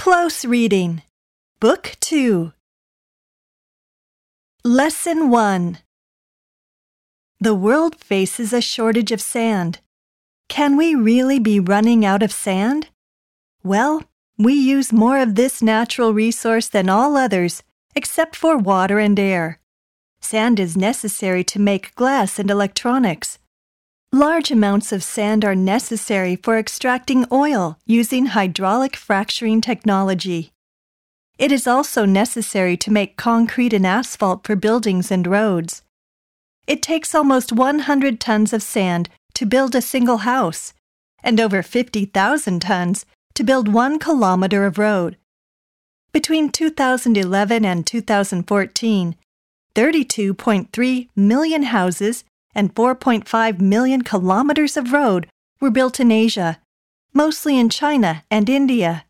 Close reading. Book 2. Lesson 1. The world faces a shortage of sand. Can we really be running out of sand? Well, we use more of this natural resource than all others, except for water and air. Sand is necessary to make glass and electronics. Large amounts of sand are necessary for extracting oil using hydraulic fracturing technology. It is also necessary to make concrete and asphalt for buildings and roads. It takes almost 100 tons of sand to build a single house, and over 50,000 tons to build 1 kilometer of road. Between 2011 and 2014, 32.3 million houses and 4.5 million kilometers of road were built in Asia, mostly in China and India.